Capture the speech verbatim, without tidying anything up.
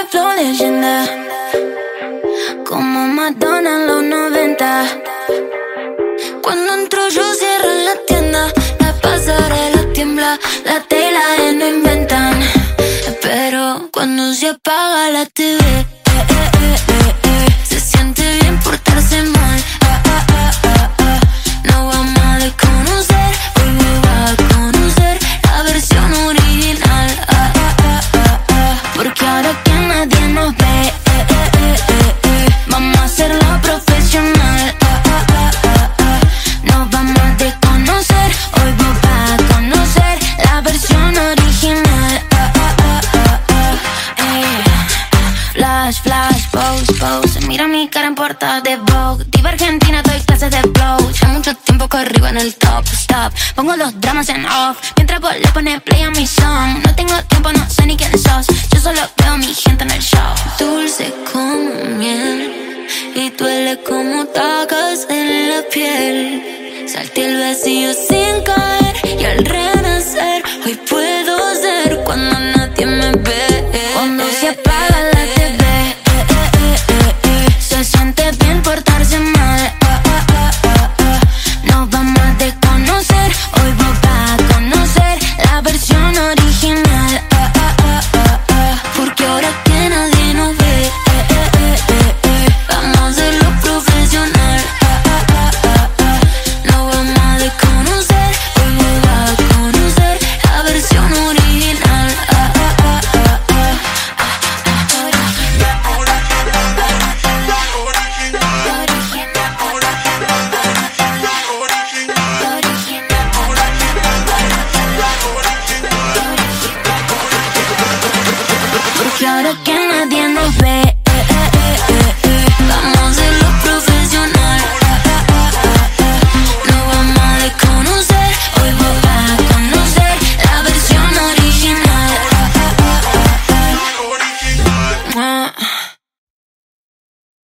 flow leyenda, como Madonna en los noventa. Cuando entro yo cierro la tienda, la pasarela tiembla, la tela y no inventan. Pero cuando se apaga la T V, eh, eh, eh, eh, eh, se siente bien portarse mal. Ah, ah, ah, ah, ah. No vamos a desconocer, hoy me va a conocer la versión original. Ah, ah, ah, ah, ah. Porque ahora que nadie nos ve, eh, eh, eh, eh, eh, vamos a hacerlo profesional. Ah, ah, ah, ah, ah. Nos vamos a desconocer, hoy vos vas a conocer la versión original. Ah, ah, ah, ah, ah. Eh. Flash, flash, pose, pose. Mira mi cara en portada de Vogue. Diva argentina, doy clases de flow. Ya mucho tiempo corrido en el top, stop. Pongo los dramas en off, mientras vos le pones play a mi song. No tengo tiempo, no sé ni quién sos. Yo solo veo a mi gente en el show. Dulce como miel y duele como tacas en la piel. Salté el vacío sin caer y al renacer hoy puedo ser cuando nadie me ve. Cuando se apaga la T V, eh, eh, eh, eh, eh, se siente bien portarse mal. Ah, ah, ah, ah, ah. Nos vamos a desconocer, hoy vos vas a conocer la versión original. Ah, ah, ah, ah, ah. Porque ahora que nadie nos ve, eh, eh, eh, eh, eh, vamos a hacerlo profesional. Ah, ah, ah, ah, ah. Nos vamos a desconocer, hoy vos vas a conocer la versión original. Ah, ah, ah, ah, ah. Porque ahora que